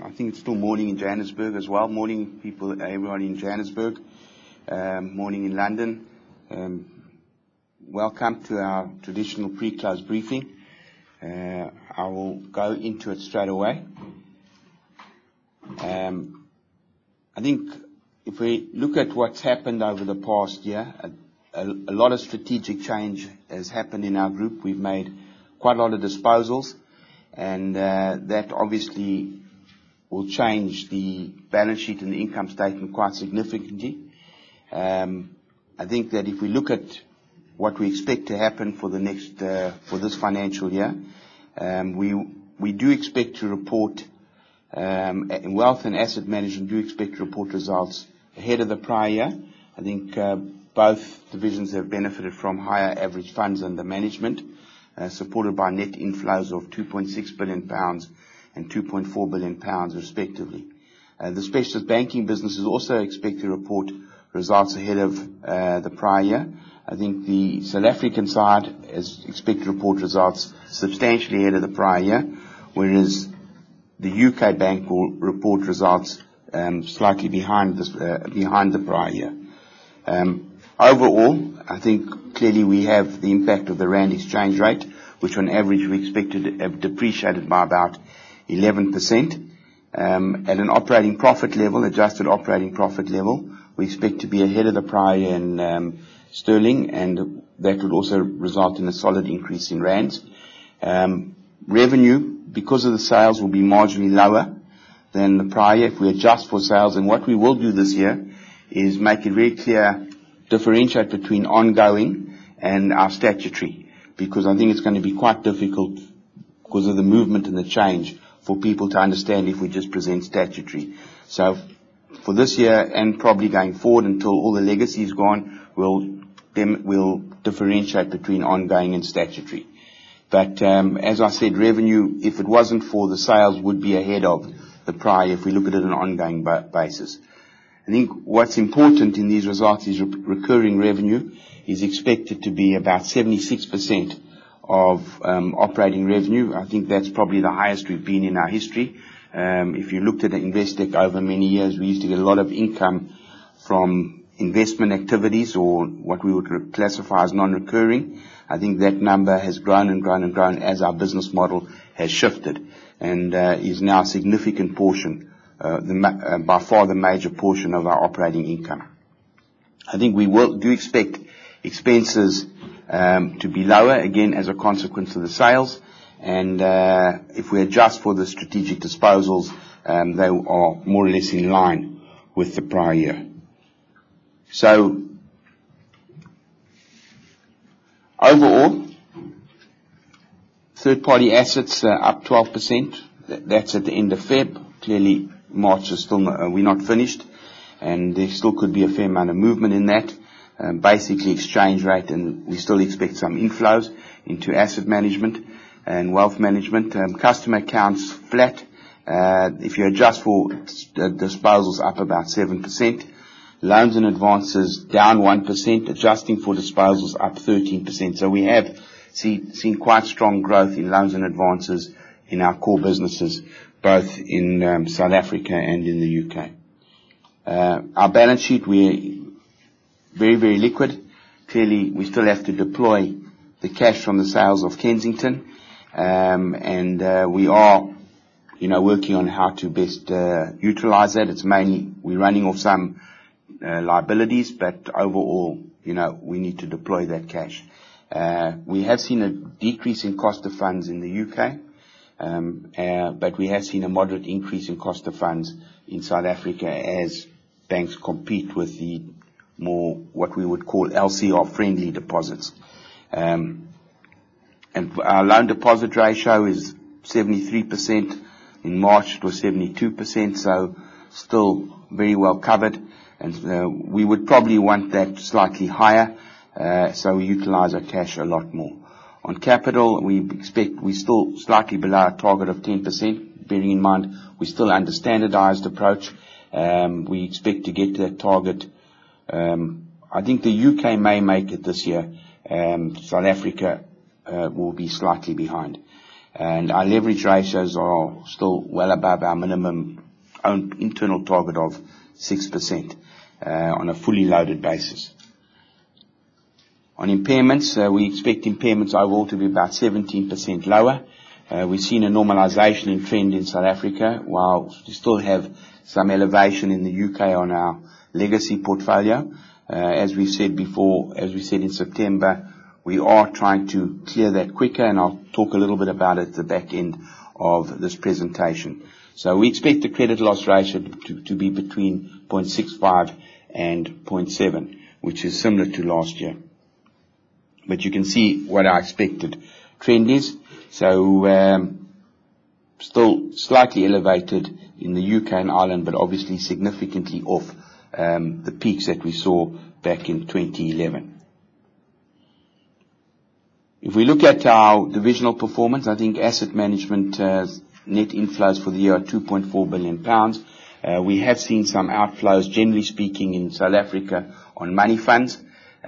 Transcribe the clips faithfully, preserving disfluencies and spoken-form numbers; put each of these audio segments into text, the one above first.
I think it's still morning in Johannesburg as well. Morning, people, everyone in Johannesburg. Um, morning in London. Um, welcome to our traditional pre-close briefing. Uh, I will go into it straight away. Um, I think if we look at what's happened over the past year, a, a, a lot of strategic change has happened in our group. We've made quite a lot of disposals, and uh, that obviously will change the balance sheet and the income statement quite significantly. Um, I think that if we look at what we expect to happen for the next, uh, for this financial year, um, we we do expect to report, um, in wealth and asset management, do expect to report results ahead of the prior year. I think uh, both divisions have benefited from higher average funds under management, uh, supported by net inflows of two point six billion pounds and two point four billion pounds respectively. Uh, the specialist banking business is also expected to report results ahead of uh, the prior year. I think the South African side is expected to report results substantially ahead of the prior year, whereas the U K bank will report results um, slightly behind this, uh, behind the prior year. Um, overall, I think clearly we have the impact of the rand exchange rate, which on average we expected to have depreciated by about eleven percent. Um, at an operating profit level, adjusted operating profit level, we expect to be ahead of the prior year in um, sterling, and that would also result in a solid increase in rands. Um, revenue, because of the sales, will be marginally lower than the prior year if we adjust for sales. And what we will do this year is make it very clear, differentiate between ongoing and our statutory, because I think it's going to be quite difficult because of the movement and the change for people to understand if we just present statutory. So for this year and probably going forward until all the legacy is gone, we'll, dem- we'll differentiate between ongoing and statutory. But um, as I said, revenue, if it wasn't for the sales, would be ahead of the prior if we look at it on an ongoing ba- basis. I think what's important in these results is re- recurring revenue is expected to be about seventy-six percent of um, operating revenue. I think that's probably the highest we've been in our history. Um, if you looked at Investec over many years, we used to get a lot of income from investment activities, or what we would classify as non-recurring. I think that number has grown and grown and grown as our business model has shifted, and uh, is now a significant portion, uh, the, uh, by far the major portion of our operating income. I think we will do expect expenses um, to be lower, again as a consequence of the sales, and uh, if we adjust for the strategic disposals, um, they are more or less in line with the prior year. So overall, third-party assets are up twelve percent. That's at the end of February. Clearly, March is still not, uh, we're not finished, and there still could be a fair amount of movement in that. Um, basically, exchange rate, and we still expect some inflows into asset management and wealth management. Um, customer accounts flat. Uh, if you adjust for uh, disposals, up about seven percent. Loans and advances down one percent, adjusting for disposals up thirteen percent. So we have see, seen quite strong growth in loans and advances in our core businesses, both in um, South Africa and in the U K. Uh, our balance sheet, we're very, very liquid. Clearly, we still have to deploy the cash from the sales of Kensington, um, and uh, we are, you know, working on how to best uh, utilize that. It's mainly we're running off some Uh, liabilities, but overall, you know, we need to deploy that cash. Uh, we have seen a decrease in cost of funds in the U K, um, uh, but we have seen a moderate increase in cost of funds in South Africa as banks compete with the more, what we would call L C R-friendly deposits. Um, and our loan deposit ratio is seventy-three percent. In March, it was seventy-two percent, so still very well covered. And uh, we would probably want that slightly higher, uh, so we utilize our cash a lot more. On capital, we expect we're still slightly below our target of ten percent, bearing in mind we're still under standardized approach. Um, we expect to get to that target. Um, I think the U K may make it this year. Um, South Africa uh, will be slightly behind. and our leverage ratios are still well above our minimum own internal target of six percent uh, on a fully loaded basis. On impairments, uh, we expect impairments overall to be about seventeen percent lower. Uh, we've seen a normalization in trend in South Africa, while we still have some elevation in the U K on our legacy portfolio. Uh, as we've said before, as we said in September, we are trying to clear that quicker, and I'll talk a little bit about it at the back end of this presentation. So we expect the credit loss ratio to, to be between zero point six five and zero point seven, which is similar to last year. But you can see what our expected trend is. So um, still slightly elevated in the U K and Ireland, but obviously significantly off um, the peaks that we saw back in twenty eleven. If we look at our divisional performance, I think asset management uh, net inflows for the year are two point four billion pounds. Uh, we have seen some outflows, generally speaking, in South Africa on money funds,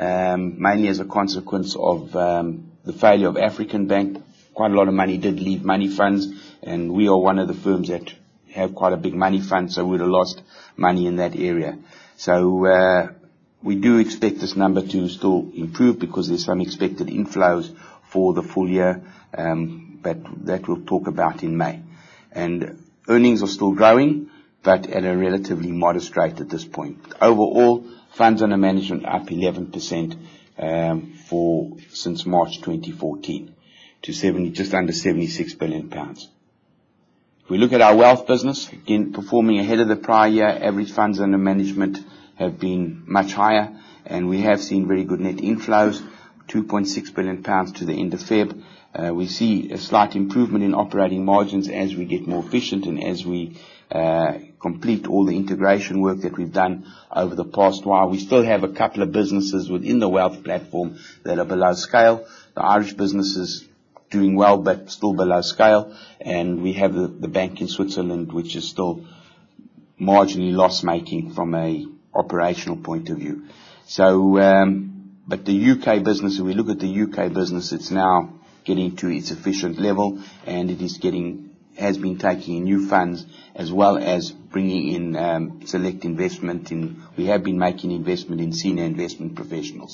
um, mainly as a consequence of um, the failure of African Bank. Quite a lot of money did leave money funds, and we are one of the firms that have quite a big money fund, so we would have lost money in that area. So uh, we do expect this number to still improve because there's some expected inflows for the full year, um, but that we'll talk about in May. And earnings are still growing, but at a relatively modest rate at this point. Overall, funds under management up eleven percent um, for since March twenty fourteen to seventy, just under seventy-six billion pounds. If we look at our wealth business, again performing ahead of the prior year, average funds under management have been much higher, and we have seen very good net inflows, two point six billion pounds to the end of February. Uh, we see a slight improvement in operating margins as we get more efficient and as we uh, complete all the integration work that we've done over the past while. We still have a couple of businesses within the wealth platform that are below scale. The Irish business is doing well, but still below scale, and we have the, the bank in Switzerland, which is still marginally loss-making from a operational point of view. So, um, but the U K business, if we look at the U K business, it's now getting to its efficient level, and it is getting, has been taking in new funds as well as bringing in um, select investment in, we have been making investment in senior investment professionals.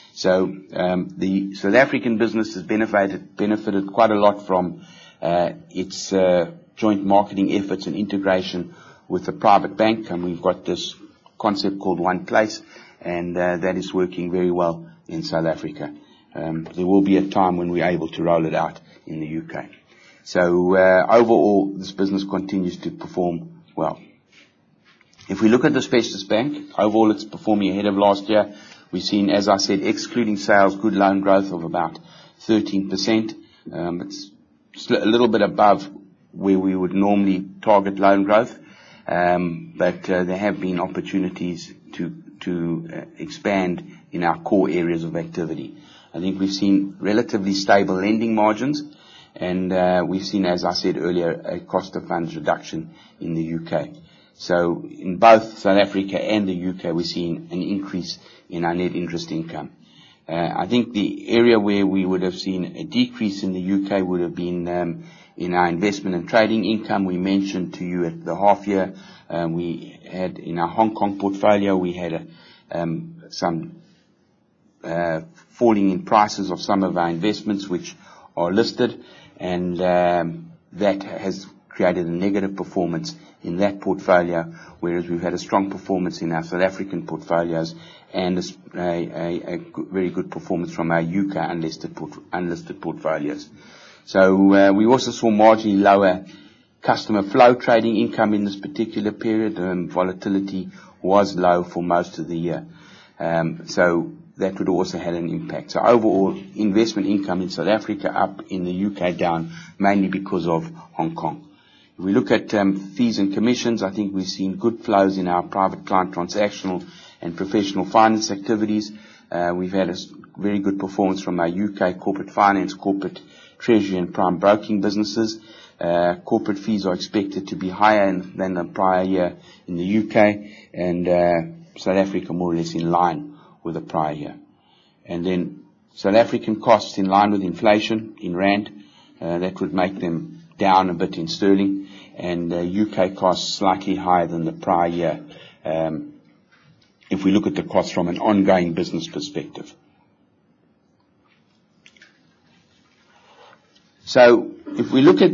So um, the South African business has benefited, benefited quite a lot from uh, its uh, joint marketing efforts and integration with the private bank, and we've got this concept called One Place, and uh, that is working very well in South Africa. Um, there will be a time when we're able to roll it out in the U K. So uh, overall, this business continues to perform well. If we look at the specialist bank, overall it's performing ahead of last year. We've seen, as I said, excluding sales, good loan growth of about thirteen percent. Um, it's a little bit above where we would normally target loan growth, um, but uh, there have been opportunities to to uh, expand in our core areas of activity. I think we've seen relatively stable lending margins, and uh, we've seen, as I said earlier, a cost of funds reduction in the U K. So in both South Africa and the U K, we're seeing an increase in our net interest income. Uh, I think the area where we would have seen a decrease in the U K would have been um, in our investment and trading income. We mentioned to you at the half year, um, we had in our Hong Kong portfolio, we had a, um, some uh, falling in prices of some of our investments which are listed, and um, that has created a negative performance in that portfolio, whereas we've had a strong performance in our South African portfolios and a, a, a very good performance from our U K unlisted, port, unlisted portfolios. So uh, we also saw marginally lower customer flow trading income in this particular period, and volatility was low for most of the year. Um, so that would also have an impact. So overall, investment income in South Africa up, in the U K down, mainly because of Hong Kong. If we look at um, fees and commissions, I think we've seen good flows in our private client transactional and professional finance activities. Uh, we've had a very good performance from our U K corporate finance, corporate treasury and prime broking businesses. Uh, corporate fees are expected to be higher in, than the prior year in the U K, and uh, South Africa more or less in line with the prior year. And then South African costs in line with inflation in rand. Uh, that would make them down a bit in sterling, and uh, U K costs slightly higher than the prior year, um, if we look at the costs from an ongoing business perspective. So if we look at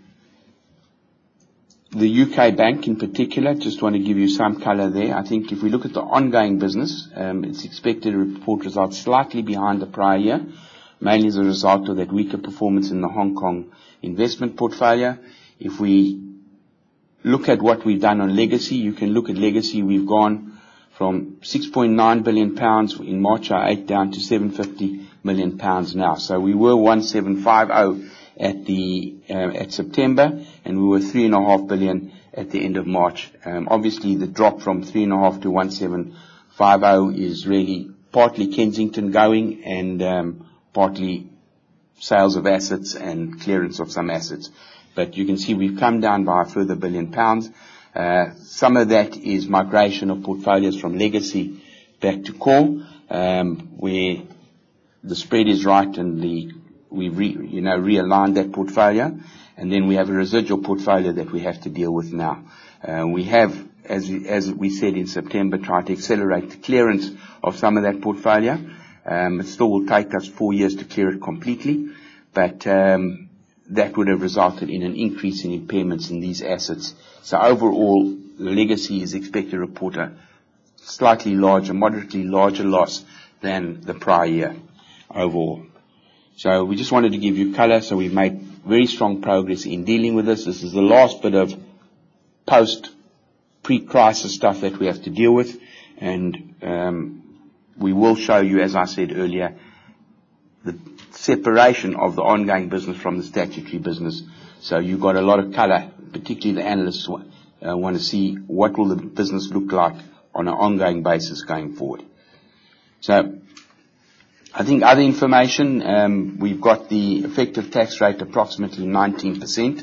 the U K bank in particular, just want to give you some color there. I think if we look at the ongoing business, um, it's expected to report results slightly behind the prior year, mainly as a result of that weaker performance in the Hong Kong investment portfolio. If we look at what we've done on legacy, you can look at legacy. We've gone from six point nine billion pounds in March oh eight down to seven hundred fifty million pounds now. So we were one seven five zero at the uh, at September, and we were three and a half billion at the end of March. Um, obviously, the drop from three and a half to one seven five zero is really partly Kensington going and um, partly sales of assets and clearance of some assets. But you can see we've come down by a further billion pounds. Uh, some of that is migration of portfolios from legacy back to core, um, where the spread is right and the we re, you know realigned that portfolio, and then we have a residual portfolio that we have to deal with now. Uh, we have, as as we said in September, tried to accelerate the clearance of some of that portfolio. Um, it still will take us four years to clear it completely, but um, that would have resulted in an increase in impairments in these assets. So overall, the legacy is expected to report a slightly larger, moderately larger loss than the prior year overall. So we just wanted to give you color. So we've made very strong progress in dealing with this. This is the last bit of post pre-crisis stuff that we have to deal with, and um, we will show you, as I said earlier, the separation of the ongoing business from the statutory business. So you've got a lot of color, particularly the analysts uh, want to see what will the business look like on an ongoing basis going forward. So I think other information, um, we've got the effective tax rate approximately nineteen percent.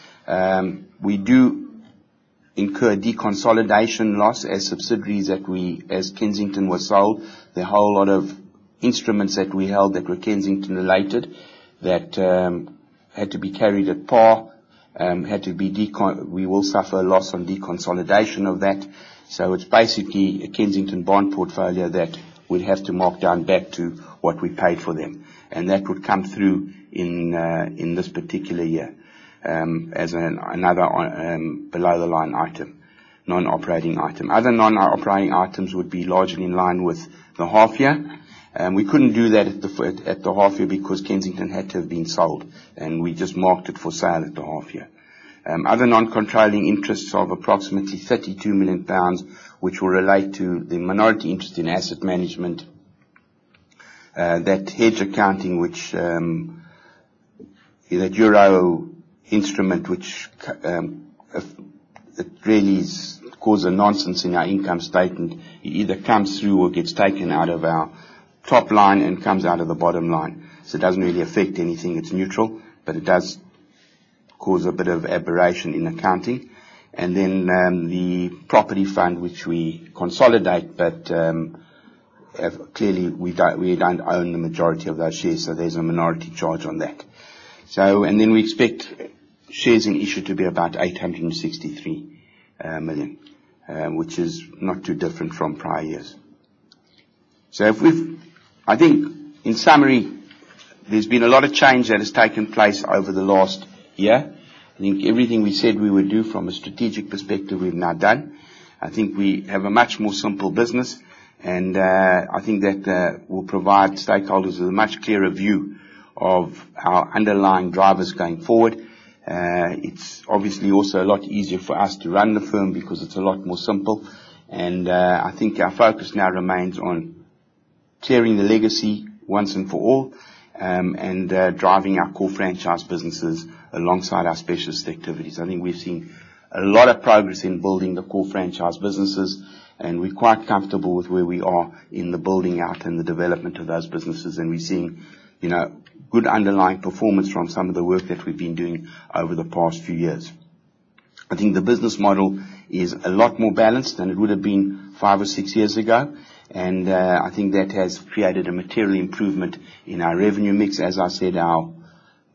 Um, we do incur deconsolidation loss as subsidiaries that we, as Kensington was sold. There are a whole lot of instruments that we held that were Kensington related that um, had to be carried at par, um, had to be decon- we will suffer a loss on deconsolidation of that. So it's basically a Kensington bond portfolio that we'd have to mark down back to what we paid for them, and that would come through in uh, in this particular year um, as an, another um, below the line item, non-operating item. Other non-operating items would be largely in line with the half year. Um, we couldn't do that at the at the half year because Kensington had to have been sold, and we just marked it for sale at the half year. Um, other non-controlling interests of approximately thirty-two million pounds, which will relate to the minority interest in asset management, uh, that hedge accounting, which um, that euro instrument, which um, it really is causes a nonsense in our income statement. It either comes through or gets taken out of our top line and comes out of the bottom line. So it doesn't really affect anything. It's neutral, but it does cause a bit of aberration in accounting. And then um, the property fund, which we consolidate, but um, have, clearly we don't, we don't own the majority of those shares, so there's a minority charge on that. So, and then we expect shares in issue to be about eight hundred sixty-three uh, million, uh, which is not too different from prior years. So if we've, I think, in summary, there's been a lot of change that has taken place over the last year. I think everything we said we would do from a strategic perspective, we've now done. I think we have a much more simple business, and uh, I think that uh, will provide stakeholders with a much clearer view of our underlying drivers going forward. Uh, it's obviously also a lot easier for us to run the firm because it's a lot more simple, and uh, I think our focus now remains on clearing the legacy once and for all, um, and uh, driving our core franchise businesses alongside our specialist activities. I think we've seen a lot of progress in building the core franchise businesses, and we're quite comfortable with where we are in the building out and the development of those businesses, and we're seeing, you know, good underlying performance from some of the work that we've been doing over the past few years. I think the business model is a lot more balanced than it would have been five or six years ago, and uh, I think that has created a material improvement in our revenue mix. As I said, our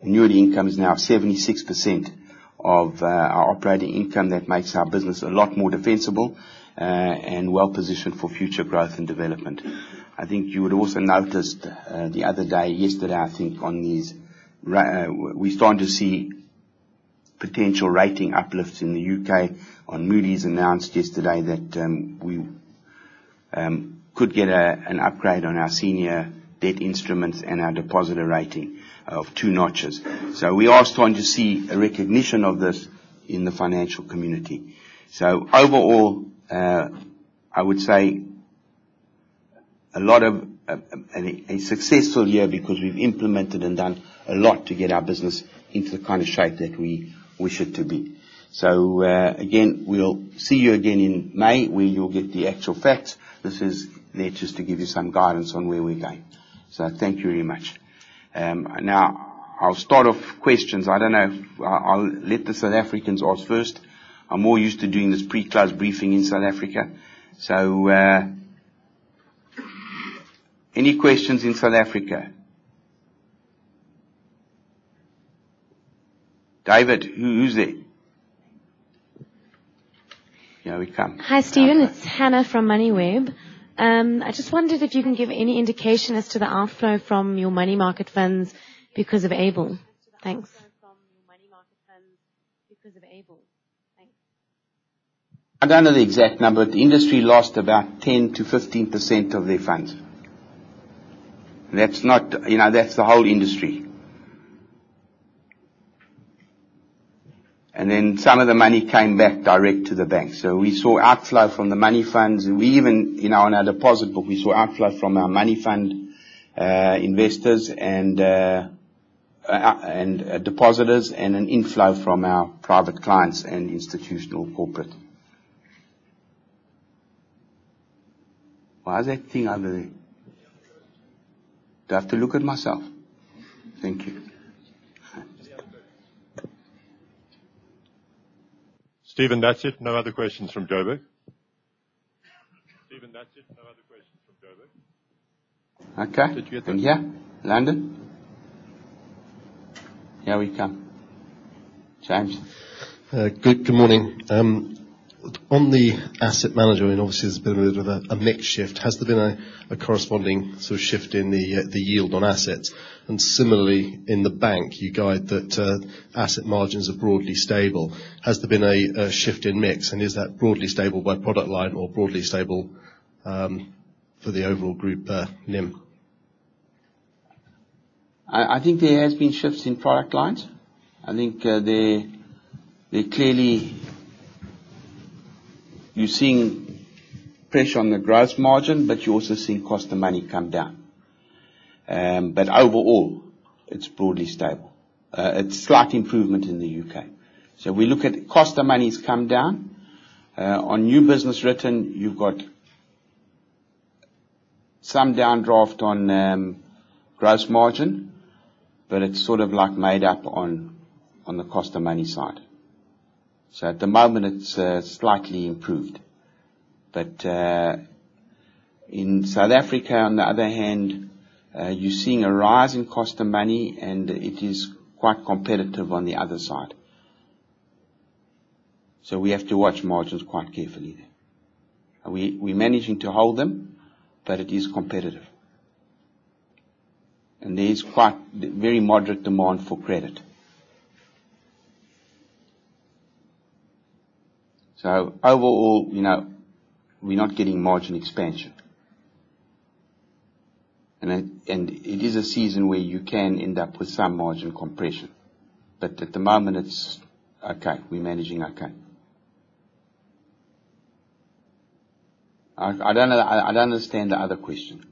annuity income is now seventy-six percent of uh, our operating income. That makes our business a lot more defensible uh, and well positioned for future growth and development. I think you would also noticed uh, the other day, yesterday, I think, on these, uh, we're starting to see potential rating uplifts in the U K. On Moody's announced yesterday that um, we um, could get a, an upgrade on our senior debt instruments and our depositor rating of two notches. So we are starting to see a recognition of this in the financial community. So overall, uh, I would say a lot of a, a, a successful year because we've implemented and done a lot to get our business into the kind of shape that we wish it to be. So uh, again, we'll see you again in May where you'll get the actual facts. This is there just to give you some guidance on where we're going. So thank you very much. Um, now, I'll start off questions. I don't know if I'll let the South Africans ask first. I'm more used to doing this pre-close briefing in South Africa. So, uh, any questions in South Africa? David, who, who's there? Here we come. Hi, Stephen. It's Hannah from MoneyWeb. Um, I just wondered if you can give any indication as to the outflow from your money market funds because of Able. Thanks. I don't know the exact number, but the industry lost about ten to fifteen percent of their funds. That's not, you know, that's the whole industry. And then some of the money came back direct to the bank. So we saw outflow from the money funds. We even, you know, on our deposit book, we saw outflow from our money fund uh, investors and uh, uh, and uh, depositors, and an inflow from our private clients and institutional corporate. Why is that thing over there? Do I have to look at myself? Thank you. Stephen, that's it. No other questions from Joburg. Stephen, that's it. No other questions from Joburg. Okay. Did you get that? And here, London. Here we come. James. Uh, good, good morning. Um, on the asset manager, I mean, obviously there's been a bit of a, a mix shift. Has there been a, a corresponding sort of shift in the uh, the yield on assets? And similarly, in the bank, you guide that uh, asset margins are broadly stable. Has there been a, a shift in mix, and is that broadly stable by product line or broadly stable um, for the overall group uh, N I M? I, I think there has been shifts in product lines. I think uh, they they clearly. You're seeing pressure on the gross margin, but you're also seeing cost of money come down. Um, but overall, it's broadly stable. Uh, it's slight improvement in the U K. So we look at cost of money's come down. Uh, on new business written, you've got some downdraft on um, gross margin, but it's sort of like made up on on the cost of money side. So at the moment, it's uh, slightly improved. But uh, in South Africa, on the other hand, uh, you're seeing a rise in cost of money, and it is quite competitive on the other side. So we have to watch margins quite carefully there. We, we're managing to hold them, but it is competitive. And there is quite very moderate demand for credit. So overall, you know, we're not getting margin expansion. And it, and it is a season where you can end up with some margin compression. But at the moment, it's okay. We're managing okay. I, I don't know, I, I don't understand the other question.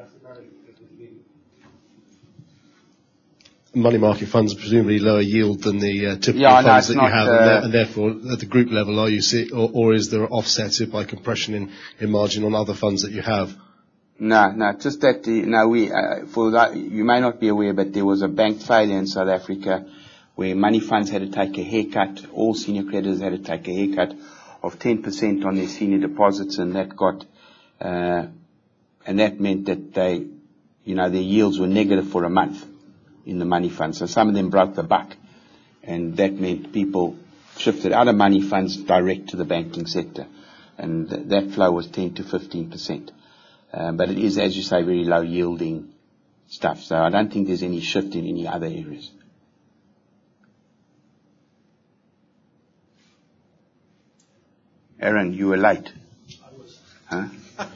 Money market funds are presumably lower yield than the uh, typical yeah, funds no, that not, you have, uh, and, there, and therefore at the group level, are you see, or, or is there offset by compression in, in margin on other funds that you have? No, no, just that the, no, we uh, for that you may not be aware, but there was a bank failure in South Africa where money funds had to take a haircut. All senior creditors had to take a haircut of ten percent on their senior deposits, and that got, uh, and that meant that they, you know, their yields were negative for a month. in the money funds. So some of them broke the buck, and that meant people shifted out of money funds direct to the banking sector, and th- that flow was ten to fifteen percent. Um, but it is, as you say, very low yielding stuff. So I don't think there's any shift in any other areas. Aaron, you were late. I was. Huh?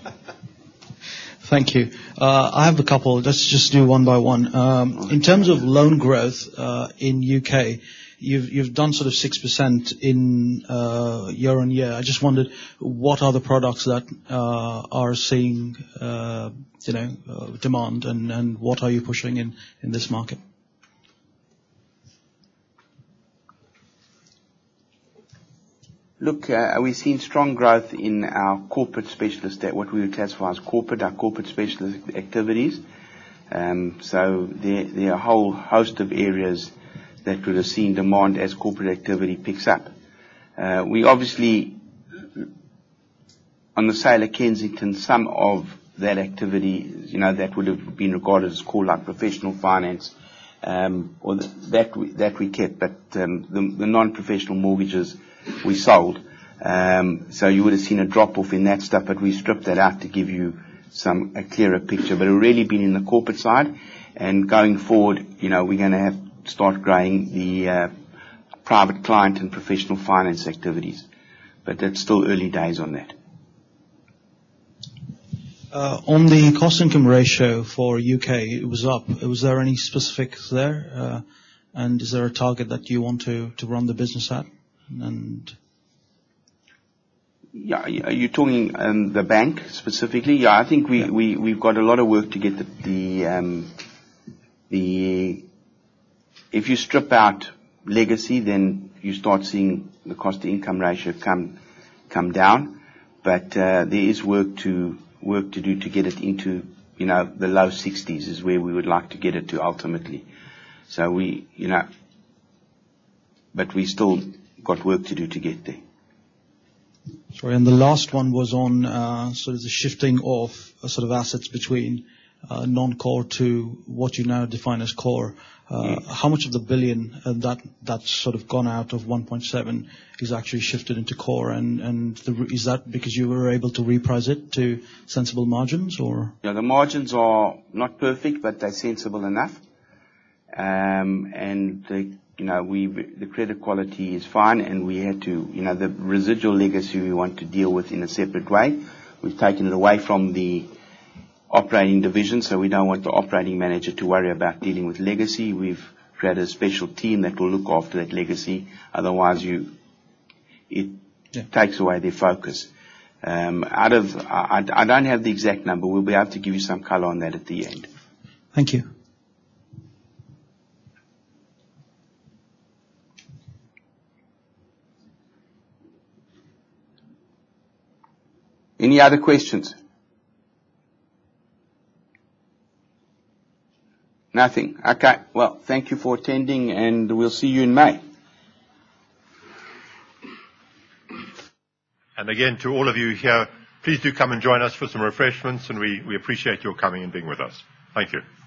Thank you. Uh, I have a couple. Let's just do one by one. Um, in terms of loan growth uh, in U K, you've you've done sort of six percent in uh, year on year. I just wondered what are the products that uh, are seeing uh, you know uh, demand, and, and what are you pushing in, in this market? Look, uh, we've seen strong growth in our corporate specialist, what we would classify as corporate, our corporate specialist activities. Um, so there, there are a whole host of areas that would have seen demand as corporate activity picks up. Uh, we obviously, on the sale of Kensington, some of that activity, you know, that would have been regarded as core, like professional finance, um, or the, that we, that we kept, but um, the, the non-professional mortgages we sold. Um, so you would have seen a drop-off in that stuff, but we stripped that out to give you some a clearer picture. But it's really been in the corporate side, and going forward, you know, we're going to have to start growing the uh, private client and professional finance activities. But it's still early days on that. Uh, on the cost-income ratio for U K, it was up. Was there any specifics there? Uh, and is there a target that you want to, to run the business at? And yeah, are you talking um, the bank specifically? Yeah, I think we, yeah. we, we've got a lot of work to get the, the, um, the, if you strip out legacy, then you start seeing the cost to income ratio come, come down. But, uh, there is work to, work to do to get it into, you know, the low sixties is where we would like to get it to ultimately. So we, you know, but we still got work to do to get there. Sorry, and the last one was on uh, sort of the shifting of uh, sort of assets between uh, non-core to what you now define as core. Uh, yes. How much of the billion uh, that that's sort of gone out of one point seven is actually shifted into core, and and the, is that because you were able to reprice it to sensible margins, or? Yeah, the margins are not perfect, but they're sensible enough, um, and the You know, we, the credit quality is fine, and we had to, you know, the residual legacy we want to deal with in a separate way. We've taken it away from the operating division, so we don't want the operating manager to worry about dealing with legacy. We've created a special team that will look after that legacy. Otherwise, you, it yeah. takes away their focus. Um, out of, I, I don't have the exact number. We'll be able to give you some color on that at the end. Thank you. Any other questions? Nothing. Okay. Well, thank you for attending, and we'll see you in May. And again, to all of you here, please do come and join us for some refreshments, and we, we appreciate your coming and being with us. Thank you.